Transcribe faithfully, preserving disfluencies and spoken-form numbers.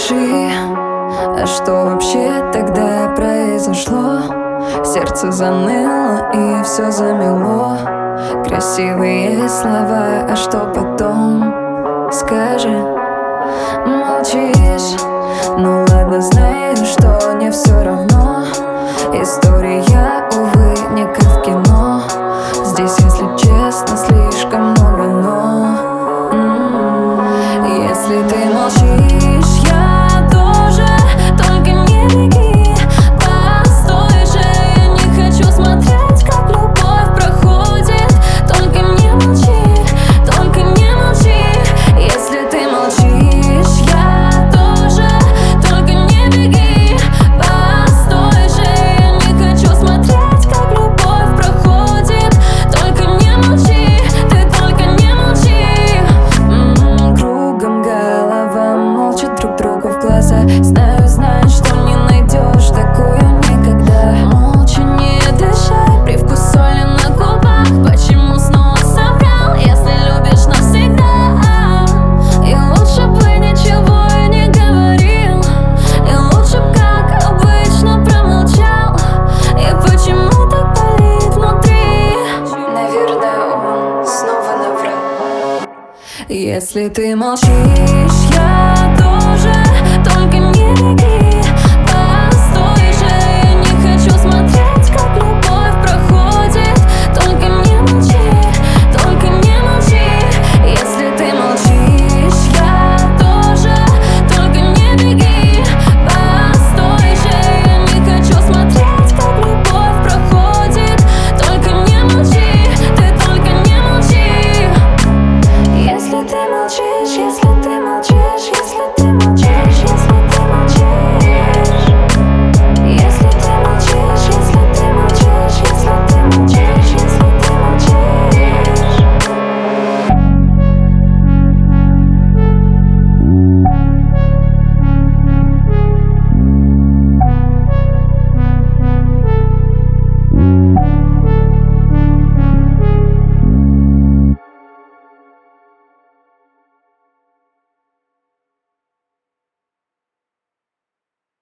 молчи. А что вообще тогда произошло? Сердце заныло и все замело. Красивые слова, а что потом? Скажи. Молчишь, ну ладно, знаю, что не все равно. История, увы, не как в кино. Здесь, если честно, слишком много но. М-м-м. Если ты молчишь, я тоже, только не беги. Постой же, я не хочу смотреть, как любовь проходит. Только не молчи, только не молчи. Если ты молчишь, я тоже, только не беги. Постой же, я не хочу смотреть, как любовь проходит. Только не молчи, ты только не молчи. М-м, кругом голова, молчат друг другу в глаза. Знаю, знаю, что не найдешь такую никогда. Молча не дышай, привкус соли на губах. Почему снова соврал, если любишь навсегда? И лучше бы ничего и не говорил. И лучше б, как обычно, промолчал. И почему так болит внутри? Наверное, он снова наврал. Если ты молчишь, я тоже, только не беги.